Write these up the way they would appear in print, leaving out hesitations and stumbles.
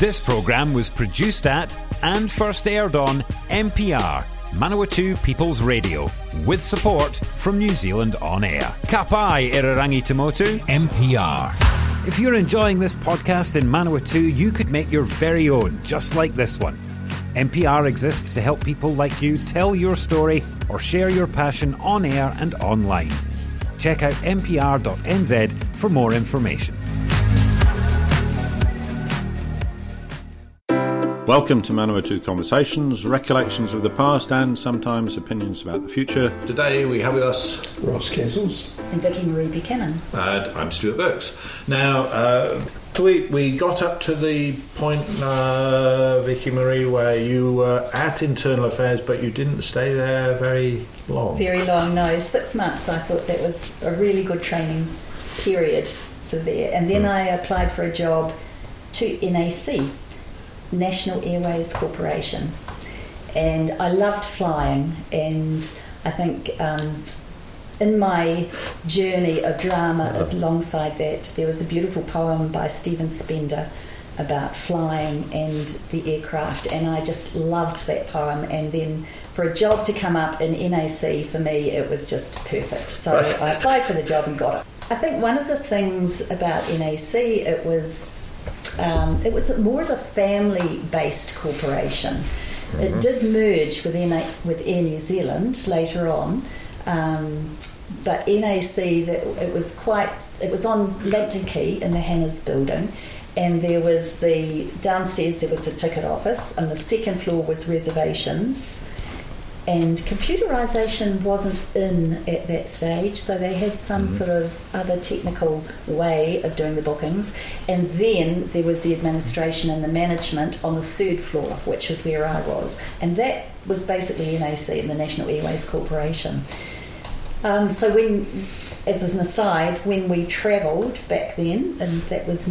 This programme was produced at and first aired on MPR, Manawatu People's Radio, with support from New Zealand On Air. Ka pai Irarangi Tamotu, MPR. If you're enjoying this podcast in Manawatu, you could make your very own, just like this one. NPR exists to help people like you tell your story or share your passion on air and online. Check out npr.nz for more information. Welcome to Manawatu Conversations, recollections of the past and sometimes opinions about the future. Today we have with us Ross Kessels and Vicky Marie Buchanan. And I'm Stuart Burks. Now, we got up to the point, Vicky Marie, where you were at Internal Affairs, but you didn't stay there very long. Very long, no. 6 months. I thought that was a really good training period for there. And then I applied for a job to NAC, National Airways Corporation. And I loved flying, and I think in my journey of drama alongside that, there was a beautiful poem by Stephen Spender about flying and the aircraft, and I just loved that poem. And then for a job to come up in NAC, for me, it was just perfect. So I applied for the job and got it. I think one of the things about NAC, it was more of a family-based corporation. Mm-hmm. It did merge with Air New Zealand later on, but NAC, it was on Lambton Quay in the Hannahs building, and there was downstairs there was a ticket office, and the second floor was reservations. And computerisation wasn't in at that stage, so they had some sort of other technical way of doing the bookings. And then there was the administration and the management on the third floor, which was where I was. And that was basically NAC, and the National Airways Corporation. So when, as an aside, when we travelled back then, and that was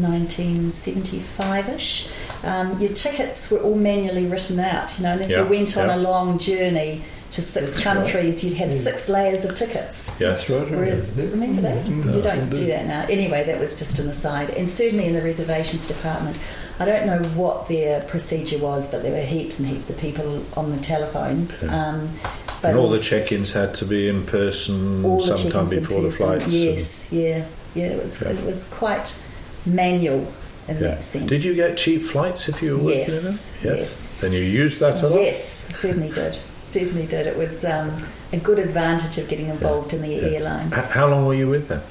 1975-ish, your tickets were all manually written out, and if you went on a long journey to 6 countries, you'd have 6 layers of tickets. Yeah, that's right. Remember that? You don't do that now. Anyway, that was just an aside. And certainly in the reservations department, I don't know what their procedure was, but there were heaps and heaps of people on the telephones. But and all the check-ins had to be in person sometime before the flights. Yes, it was quite manual in that sense. Did you get cheap flights if you were working in them? Yes. Then you used that a lot? Yes, certainly did. It was a good advantage of getting involved in the airline. How long were you with them?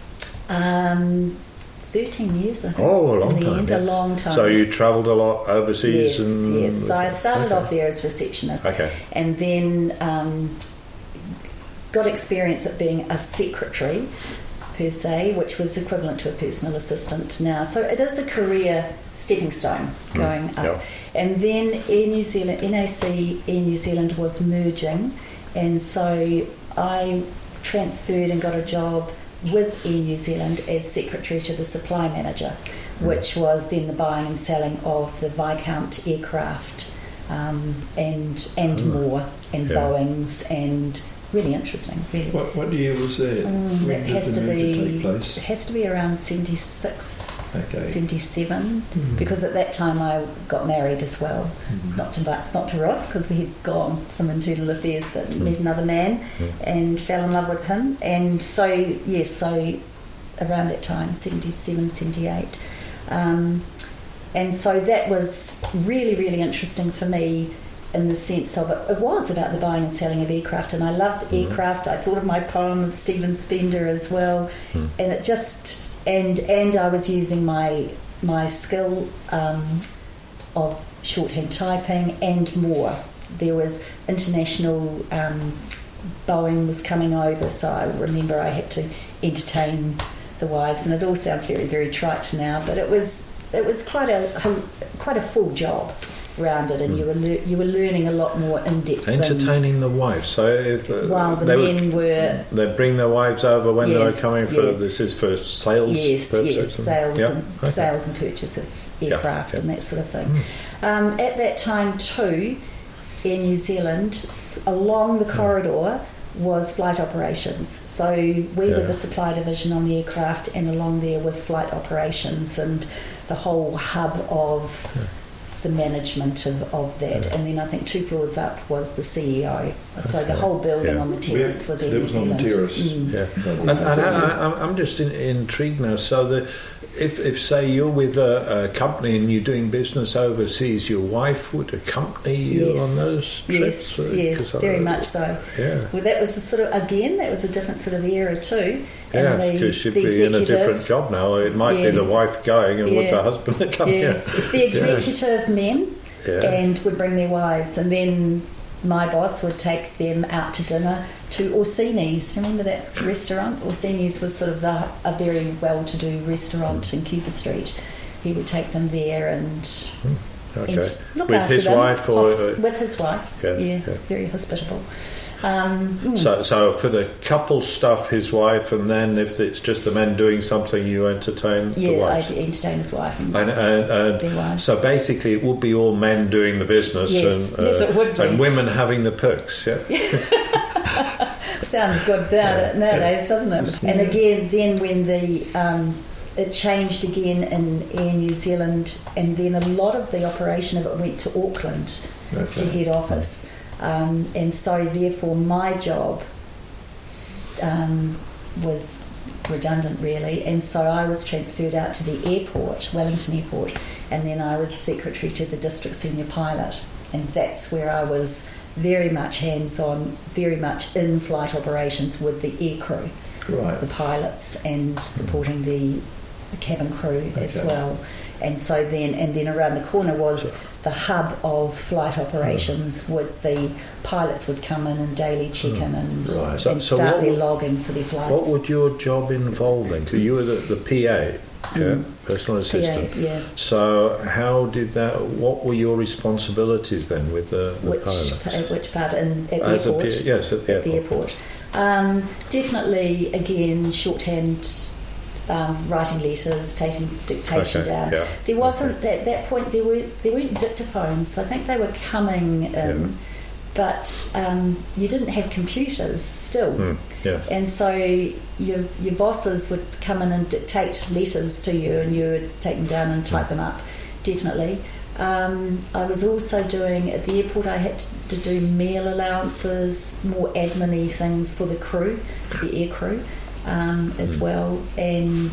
13 years, I think. Oh, a long time. A long time. So you travelled a lot overseas? Yes. So I started off there as receptionist. Okay. And then got experience at being a secretary, per se, which was equivalent to a personal assistant now. So it is a career stepping stone going up. Yeah. And then Air New Zealand, NAC Air New Zealand was merging, and so I transferred and got a job with Air New Zealand as secretary to the supply manager, which was then the buying and selling of the Viscount aircraft and more, and Boeings, and really interesting. Really. What year was that? It has to be around 76, 77, because at that time I got married as well. Not to Ross, because we had gone from internal affairs, but met another man and fell in love with him. And so around that time, 77, 78. And so that was really, really interesting for me, in the sense of it was about the buying and selling of aircraft, and I loved aircraft. I thought of my poem of Stephen Spender as well, and it just and I was using my skill of shorthand typing and more. There was international Boeing was coming over, so I remember I had to entertain the wives, and it all sounds very, very trite now, but it was quite a full job rounded, and you were learning a lot more in-depth entertaining things. The wives. So if while the men were, they'd bring their wives over when they were coming for this is for sales. Sales and purchase of aircraft and that sort of thing. At that time too, in New Zealand, along the corridor was flight operations. So we were the supply division on the aircraft, and along there was flight operations, and the whole hub of the management of that. And then I think 2 floors up was the CEO. So the whole building on the terrace was Air New Zealand. On the terrace. And I'm just intrigued now. So if say you're with a company and you're doing business overseas, your wife would accompany you on those trips? Yes, very much so. Yeah. Well, that was that was a different sort of era too. Yeah, because she'd be in a different job now. It might be the wife going and would the husband come here. The executive men and would bring their wives, and then my boss would take them out to dinner to Orsini's. Remember that restaurant? Orsini's was sort of a very well-to-do restaurant in Cooper Street. He would take them there and look with after his them. wife or with his wife. Very hospitable. So for the couple stuff, his wife, and then if it's just the men doing something, you entertain the wife. I entertain his wife and their wives. So basically, it would be all men doing the business, yes, it would be. And women having the perks. Yeah, sounds good nowadays, doesn't it? And again, then when it changed again in Air New Zealand, and then a lot of the operation of it went to Auckland to head office. And so therefore my job was redundant really, and so I was transferred out to the airport, Wellington Airport, and then I was secretary to the district senior pilot, and that's where I was very much hands-on, very much in flight operations with the air crew, the pilots, and supporting the cabin crew as well. And so then around the corner was the hub of flight operations. The pilots would come in and daily check in and start their logging for their flights. What would your job involve then? Because you were the PA, personal assistant. PA. So how did that? What were your responsibilities then with the pilots? Which part? At the As airport? Yes, at the airport. Definitely, again, shorthand. Writing letters, taking dictation down. Yeah. There wasn't at that point. There weren't dictaphones. I think they were coming in, but you didn't have computers still. And so your bosses would come in and dictate letters to you, and you would take them down and type them up. Definitely. I was also doing at the airport. I had to do meal allowances, more admin-y things for the crew, the air crew. As well, and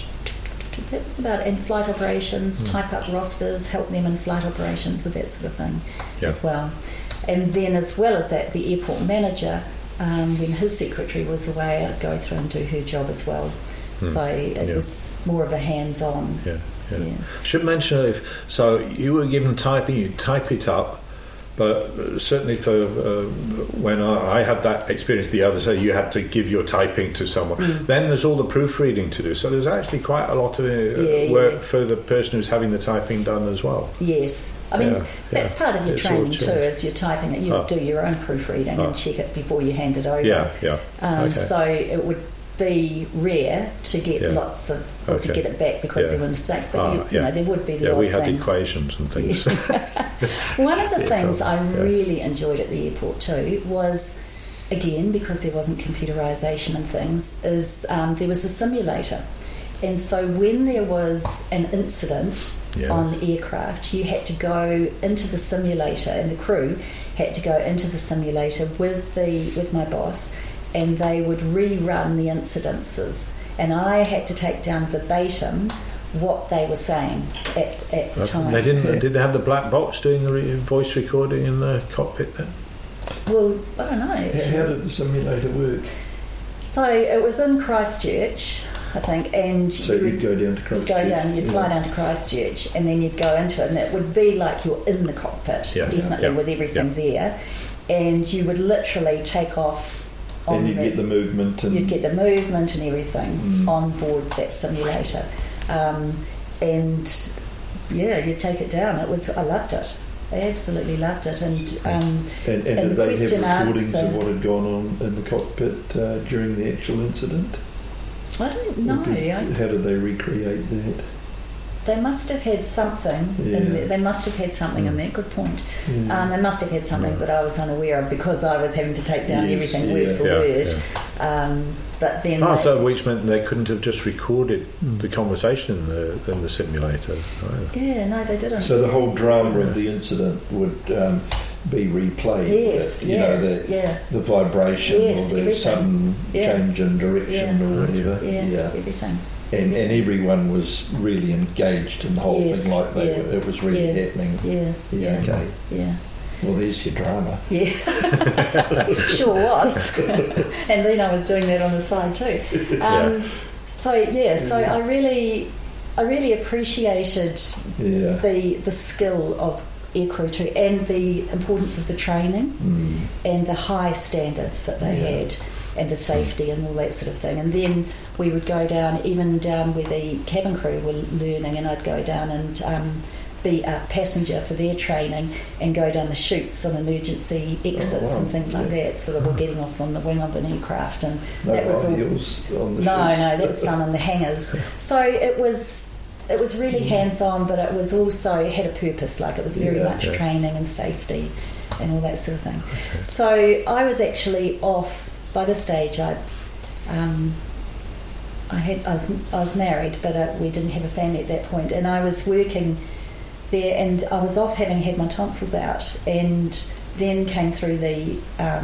that was about and flight operations, type up rosters, help them in flight operations with that sort of thing as well. And then as well as that, the airport manager, when his secretary was away, I'd go through and do her job as well. So it was more of a hands-on. Should mention so you were given typing, you type it up. But certainly for when I had that experience the other side, you had to give your typing to someone. Then there's all the proofreading to do. So there's actually quite a lot of work for the person who's having the typing done as well. Yes. I mean, that's part of your training too, as you're typing it. You do your own proofreading and check it before you hand it over. So it would be rare to get lots of to get it back because there were mistakes, but you know there would be the odd we had thing. equations and things. One of the things I really enjoyed at the airport too was, again, because there wasn't computerisation and things, is there was a simulator, and so when there was an incident on aircraft, you had to go into the simulator, and the crew had to go into the simulator with my boss, and they would rerun the incidences, and I had to take down verbatim what they were saying at the time. They didn't. Did they have the black box doing the voice recording in the cockpit then? Well, I don't know. How did the simulator work? So it was in Christchurch, I think, and so you'd go down to Christchurch. You'd fly down to Christchurch, and then you'd go into it, and it would be like you're in the cockpit, definitely with everything there, and you would literally take off. And you'd get the movement. You'd get the movement and everything on board that simulator. And you'd take it down. I loved it. I absolutely loved it. And did they have recordings of what had gone on in the cockpit during the actual incident? I don't know. How did they recreate that? They must have had something. They must have had something in there. Good point. They must have had something that I was unaware of because I was having to take down everything word for word. But then which meant they couldn't have just recorded the conversation in the simulator. Either. Yeah, no, they didn't. So the whole drama of the incident would be replayed. Yes, the vibration or the sudden change in direction or whatever. Yeah, everything. And everyone was really engaged in the whole thing, like it was really happening. Yeah. Okay. Yeah. Well, there's your drama. Yeah, sure was. And then I was doing that on the side too. So I really appreciated the skill of aircrew too, and the importance of the training and the high standards that they had, and the safety and all that sort of thing. And then we would go down where the cabin crew were learning, and I'd go down and be a passenger for their training and go down the chutes on emergency exits and things like that, sort of, or getting off on the wing of an aircraft. And that was all. On the that was done on the hangars. So it was really hands-on, but it was also had a purpose. Like, it was very much training and safety and all that sort of thing. Okay. So I was actually off by the stage. I was married, but we didn't have a family at that point, and I was working there, and I was off having had my tonsils out, and then came through the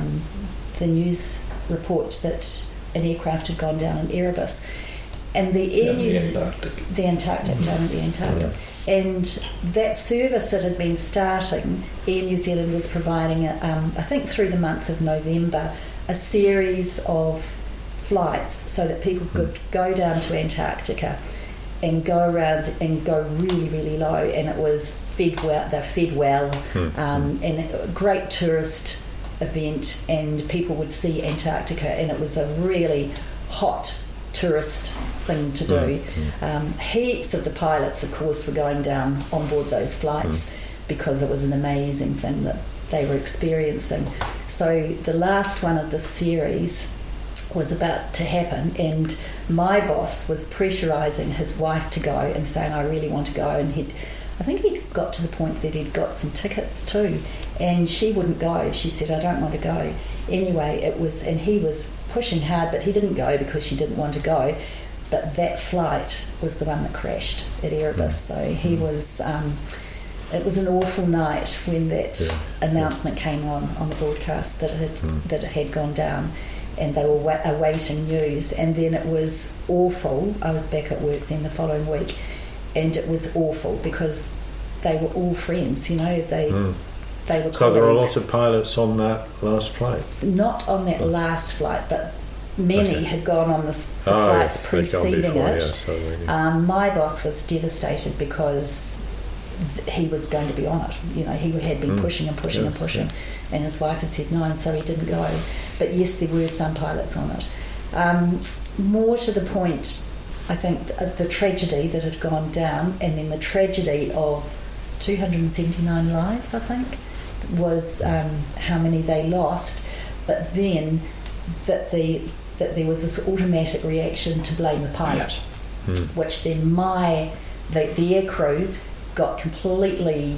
news report that an aircraft had gone down in Erebus, and the Air News, the Antarctic, down at the Antarctic, and that service that had been starting, Air New Zealand was providing, I think through the month of November, a series of flights so that people could go down to Antarctica and go around and go really, really low, and it was fed well, and a great tourist event, and people would see Antarctica, and it was a really hot tourist thing to do. Heaps of the pilots, of course, were going down on board those flights because it was an amazing thing that they were experiencing. So the last one of the series was about to happen, and my boss was pressurising his wife to go and saying, I really want to go, and I think he'd got to the point that he'd got some tickets too, and she wouldn't go. She said, I don't want to go. Anyway, and he was pushing hard, but he didn't go because she didn't want to go. But that flight was the one that crashed at Erebus. So he was. It was an awful night when that announcement came on the broadcast that it had gone down, and they were awaiting news. And then it was awful. I was back at work then the following week, and it was awful because they were all friends. You know, they were. So there were lots of pilots on that last flight. Not on that last flight, but many had gone on the flights preceding it. My boss was devastated because he was going to be on it. You know, he had been pushing and pushing, and his wife had said no, and so he didn't go. But yes, there were some pilots on it. More to the point, I think the tragedy that had gone down, and then the tragedy of 279 lives, I think, was how many they lost. But then that there was this automatic reaction to blame the pilot, which then the air crew got completely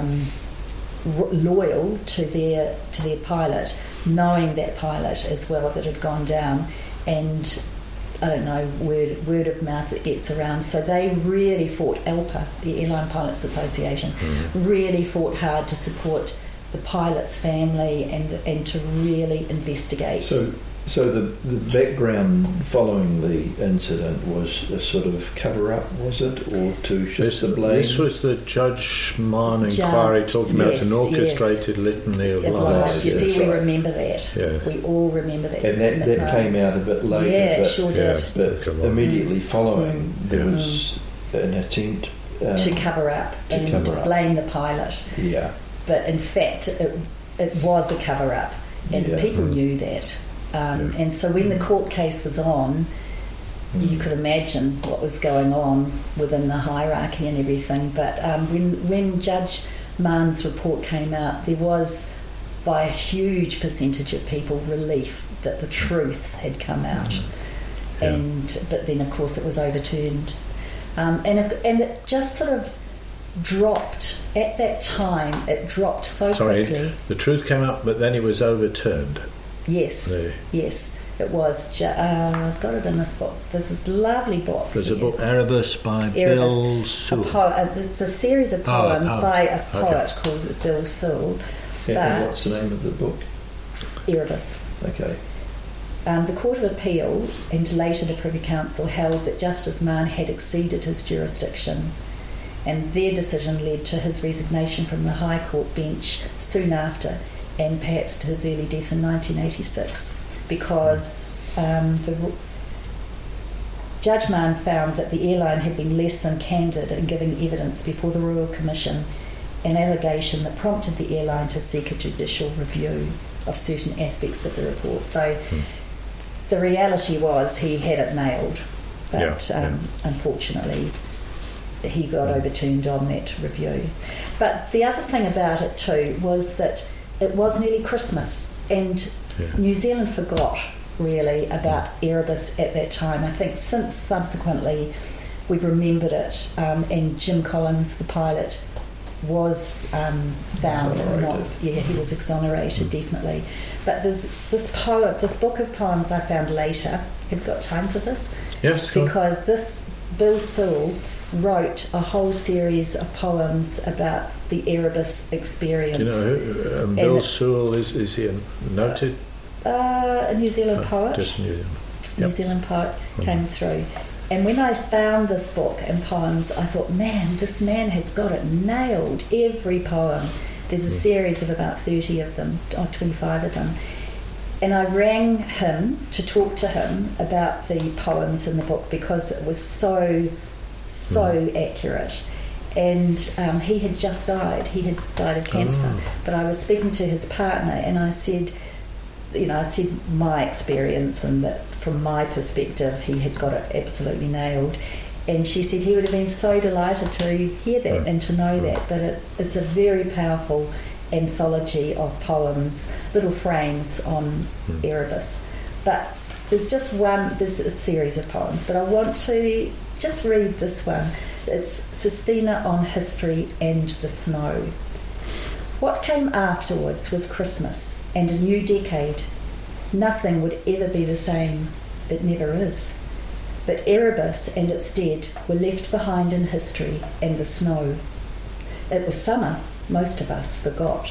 loyal to their pilot, knowing that pilot as well that had gone down, and I don't know, word of mouth that gets around. So they really fought, ALPA, the Airline Pilots Association, really fought hard to support the pilot's family and to really investigate. So the background following the incident was a sort of cover-up, was it, or to shift the blame? This was the Judge Mann inquiry talking about an orchestrated litany of lies. You see, we remember that. Yeah. We all remember that. And that came out a bit later. Yeah, it sure did. But immediately following, there was an attempt to cover up and blame the pilot. Yeah. But in fact, it was a cover-up, and people knew that. And so when the court case was on, you could imagine what was going on within the hierarchy and everything. But when Judge Mann's report came out, there was, by a huge percentage of people, relief that the truth had come out. But then, of course, it was overturned. And it just sort of dropped at that time. It dropped so quickly. The truth came up, but then it was overturned. Yes, yes. It was, I've got it in this book. There's this lovely book. There's a book, Erebus, by Bill Sewell. It's a series of poems by a poet called Bill Sewell. And what's the name of the book? Erebus. Okay. The Court of Appeal and later the Privy Council held that Justice Mahon had exceeded his jurisdiction, and their decision led to his resignation from the High Court bench soon after, and perhaps to his early death in 1986, because Judge Mahon found that the airline had been less than candid in giving evidence before the Royal Commission, an allegation that prompted the airline to seek a judicial review of certain aspects of the report. So the reality was he had it nailed, but unfortunately he got overturned on that review. But the other thing about it too was that it was nearly Christmas, and New Zealand forgot really about Erebus at that time. I think since subsequently we've remembered it, and Jim Collins, the pilot, was found he was exonerated, definitely. But there's this book of poems I found later. Have you got time for this? Yes. Because this Bill Sewell wrote a whole series of poems about the Erebus experience. Do you know who Bill Sewell is? Is he a noted? A New Zealand poet. Just New Zealand. New Zealand poet came through. And when I found this book and poems, I thought, man, this man has got it nailed. Every poem. There's a series of about 30 of them, or 25 of them. And I rang him to talk to him about the poems in the book because it was so accurate. And he had just died. He had died of cancer. But I was speaking to his partner, and I said, my experience, and that from my perspective he had got it absolutely nailed. And she said he would have been so delighted to hear that and to know that. But it's a very powerful anthology of poems, little frames on Erebus. But there's a series of poems, but I want to just read this one. It's Sestina on History and the Snow. What came afterwards was Christmas and a new decade. Nothing would ever be the same. It never is. But Erebus and its dead were left behind in history and the snow. It was summer. Most of us forgot.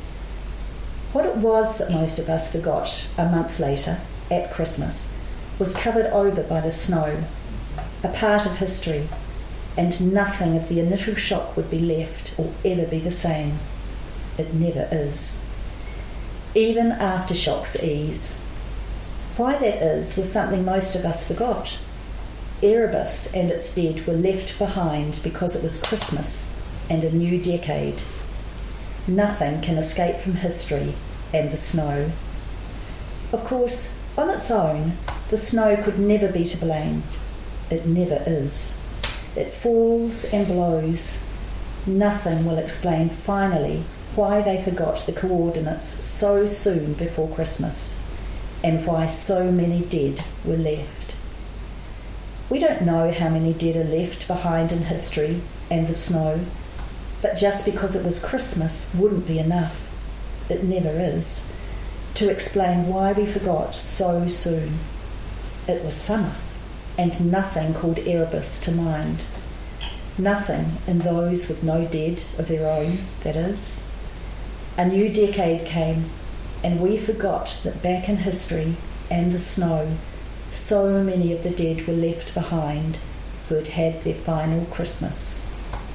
What it was that most of us forgot a month later, at Christmas, was covered over by the snow, a part of history, and nothing of the initial shock would be left or ever be the same. It never is. Even aftershocks ease. Why that is was something most of us forgot. Erebus and its dead were left behind because it was Christmas and a new decade. Nothing can escape from history and the snow. Of course, on its own, the snow could never be to blame. It never is. It falls and blows. Nothing will explain finally why they forgot the coordinates so soon before Christmas, and why so many dead were left. We don't know how many dead are left behind in history and the snow, but just because it was Christmas wouldn't be enough, it never is, to explain why we forgot so soon. It was summer, and nothing called Erebus to mind. Nothing in those with no dead of their own, that is. A new decade came, and we forgot that back in history and the snow, so many of the dead were left behind who had had their final Christmas.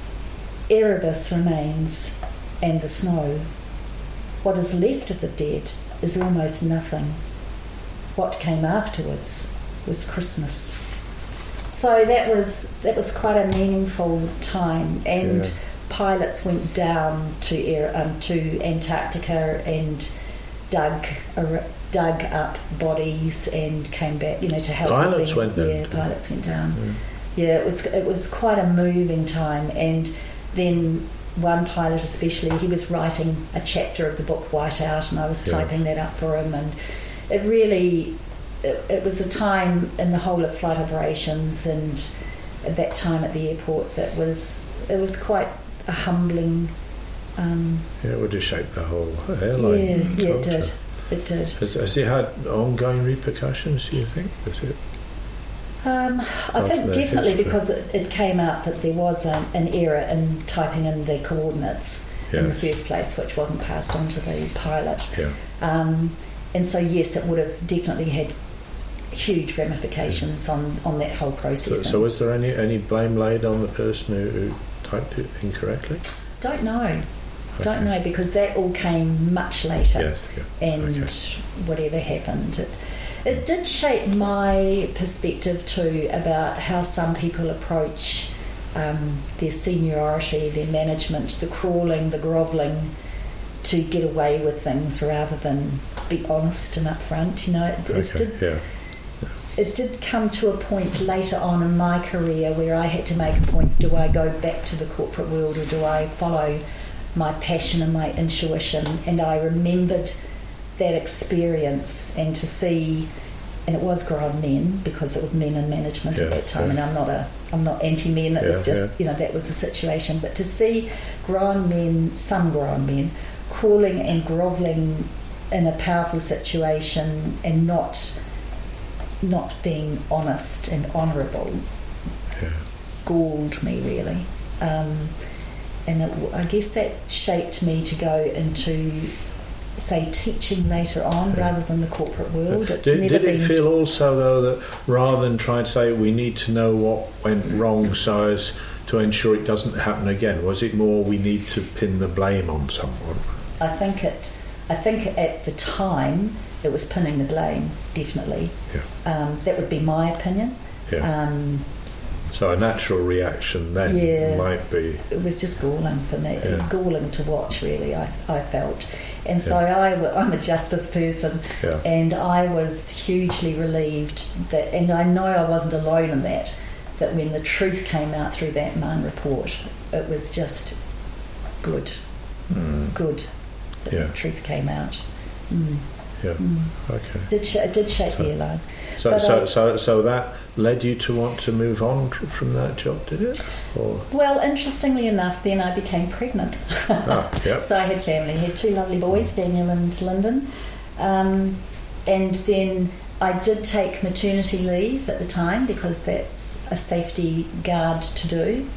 Erebus remains, and the snow. What is left of the dead is almost nothing. What came afterwards was Christmas. So that was quite a meaningful time, and pilots went down to Antarctica and dug up bodies and came back, to help. Pilots went down. Yeah, pilots went down. Yeah, it was quite a moving time, and then one pilot especially, he was writing a chapter of the book Whiteout, and I was typing that up for him, and it really. It was a time in the whole of flight operations and at that time at the airport it was quite a humbling. It would have shaped the whole airline. Yeah, it did. It did. Has it had ongoing repercussions, do you think? Is it? I think definitely because it came out that there was an error in typing in the coordinates in the first place, which wasn't passed on to the pilot. Yeah. And so, yes, it would have definitely had huge ramifications on that whole process. So was there any blame laid on the person who typed it incorrectly? Don't know. Don't know, because that all came much later. Yes, yeah. And whatever happened, it did shape my perspective too about how some people approach their seniority, their management, the crawling, the grovelling, to get away with things rather than be honest and upfront. You know, it did come to a point later on in my career where I had to make a point: do I go back to the corporate world, or do I follow my passion and my intuition? And I remembered that experience, and to see, and it was grown men, because it was men in management at that time, and I'm not anti-men, it was just, you know, that was the situation. But to see some grown men, crawling and grovelling in a powerful situation and not being honest and honourable galled me, really. And I guess that shaped me to go into, say, teaching later on rather than the corporate world. Did it feel also, though, that rather than trying to say we need to know what went wrong so as to ensure it doesn't happen again, was it more we need to pin the blame on someone? I think at the time it was pinning the blame, definitely. Yeah. That would be my opinion. Yeah. So a natural reaction then might be... It was just galling for me. It was galling to watch, really, I felt. And so I'm a justice person, and I was hugely relieved that, and I know I wasn't alone in that when the truth came out through that Mann report, it was just good. Good that the truth came out. Okay. It did shape the airline. So that led you to want to move on from that job, did it? Or? Well, interestingly enough, then I became pregnant. So I had family. I had two lovely boys, Daniel and Lyndon. And then I did take maternity leave at the time, because that's a safeguard to do.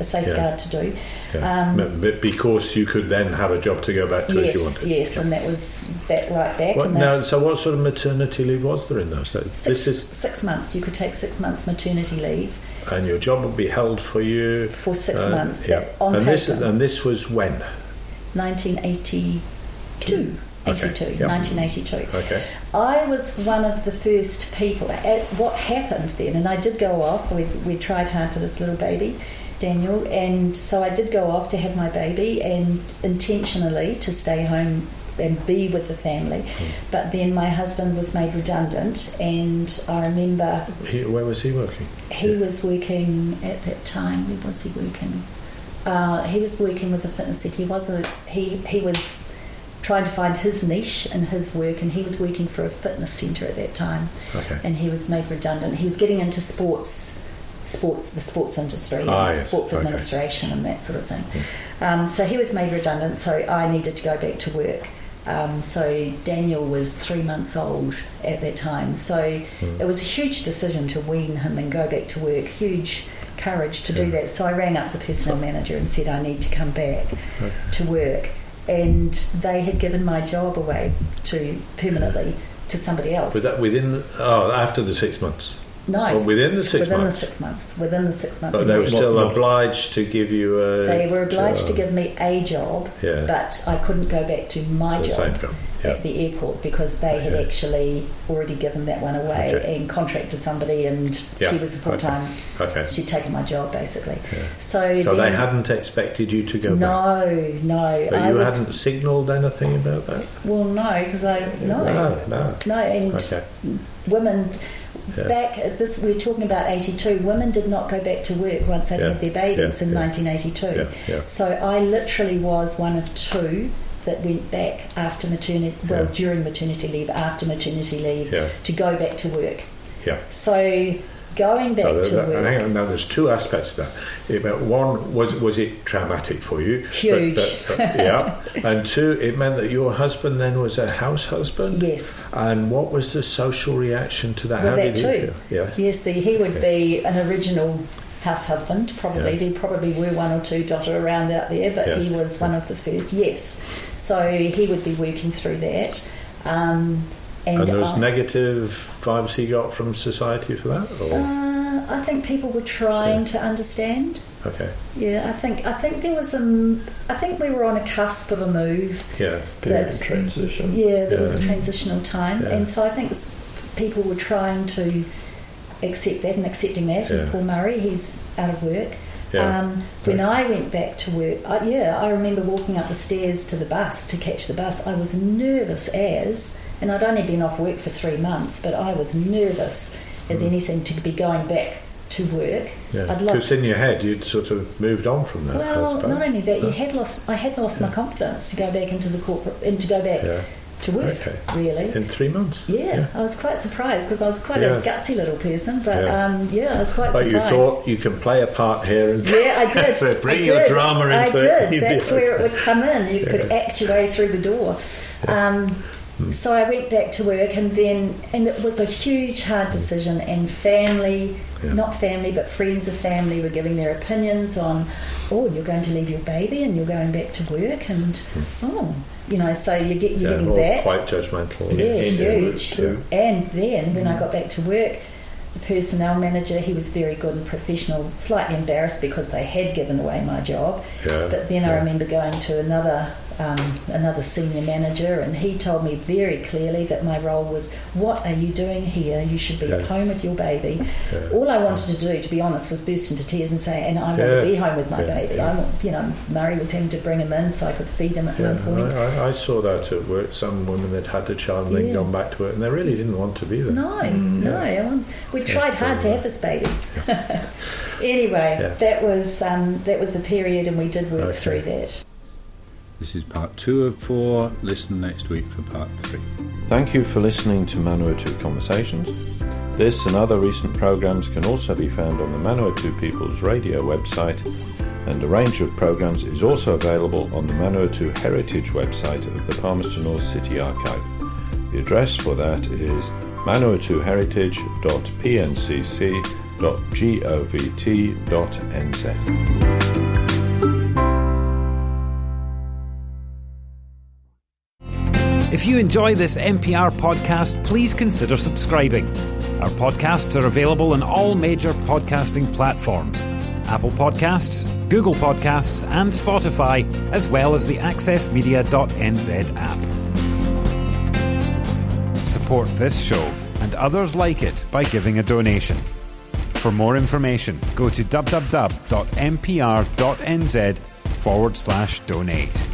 But because you could then have a job to go back to if you wanted. Yes, and that was right back. So what sort of maternity leave was there in those days? 6 months. You could take 6 months maternity leave. And your job would be held for you... For 6 months. And this was when? 1982. 1982. Okay. I was one of the first people. What happened then, and I did go off. We tried hard for this little baby, Daniel, and so I did go off to have my baby, and intentionally to stay home and be with the family. But then my husband was made redundant, and I remember... Where was he working? He was working at that time. Where was he working? He was working with the fitness set. He was trying to find his niche in his work, and he was working for a fitness centre at that time. And he was made redundant. He was getting into the sports industry, sports administration and that sort of thing. So he was made redundant, so I needed to go back to work. So Daniel was 3 months old at that time, so it was a huge decision to wean him and go back to work. Huge courage to do that. So I rang up the personnel manager and said I need to come back to work. And they had given my job away permanently to somebody else. Was that after the 6 months? No. Within the 6 months? Within the 6 months. But they were still obliged to give you They were obliged to give me a job, but I couldn't go back to my job at the airport, because they had actually already given that one away and contracted somebody, and she was a full-time. She'd taken my job, basically. So they hadn't expected you to go back? No. But you hadn't signalled anything about that? Well, no, because No, and women... Back at this, we're talking about 82. Women did not go back to work once they'd had their babies in 1982. So I literally was one of two that went back after maternity. Well, during maternity leave, after maternity leave, to go back to work. So going back to work. Hang on, now there's two aspects to that. One, was it traumatic for you? Huge. Yeah. And two, it meant that your husband then was a house husband? Yes. And what was the social reaction to that? Well, How that did he too. feel? Yeah. Yes, see, he would be an original house husband, probably. Yes. There probably were one or two dotted around out there, but Yes. he was one of the first, yes. So he would be working through that. And those negative vibes he got from society for that? Or? I think people were trying to understand. Okay. Yeah, I think there was I think we were on a cusp of a move. Yeah. Period of transition. Yeah, there was a transitional time, Yeah. and so I think people were trying to accept that and accepting that. Yeah. And Paul Murray, he's out of work. Yeah. When I went back to work, I remember walking up the stairs to the bus to catch the bus. I was nervous and I'd only been off work for 3 months, but I was nervous as anything to be going back to work. Yeah. I'd Because in your head you'd sort of moved on from that. well, not only that, I had lost my confidence to go back into the corporate and to go back to work. Okay. Really. In 3 months. Yeah, I was quite surprised because I was quite a gutsy little person, but I was quite but surprised. you thought you can play a part here and yeah, I did. bring your drama into it. I did. You'd be That's where it okay. would come in. You could act your way through the door. So I went back to work, and it was a huge, hard decision. And family, not family, but friends of family were giving their opinions on, you're going to leave your baby and you're going back to work, and so you're getting all that. quite judgmental. Yeah, huge. Too. And then when I got back to work, the personnel manager, he was very good and professional, slightly embarrassed because they had given away my job. Yeah, but then I remember going to another senior manager, and he told me very clearly that my role was, what are you doing here? You should be at home with your baby. Yeah. All I wanted to do, to be honest, was burst into tears and say, and I want to be home with my baby. I want, Murray was having to bring him in so I could feed him at one point. I saw that at work. Some women that had a child and then gone back to work, and they really didn't want to be there. No. We tried hard to have this baby. Anyway, that was a period, and we did work through that. This is part 2 of 4. Listen next week for part 3. Thank you for listening to Manawatu Conversations. This and other recent programs can also be found on the Manawatu People's Radio website, and a range of programs is also available on the Manawatu Heritage website of the Palmerston North City Archive. The address for that is manawatuheritage.pncc.govt.nz. If you enjoy this MPR podcast, please consider subscribing. Our podcasts are available on all major podcasting platforms: Apple Podcasts, Google Podcasts and Spotify, as well as the accessmedia.nz app. Support this show and others like it by giving a donation. For more information, go to www.mpr.nz/donate.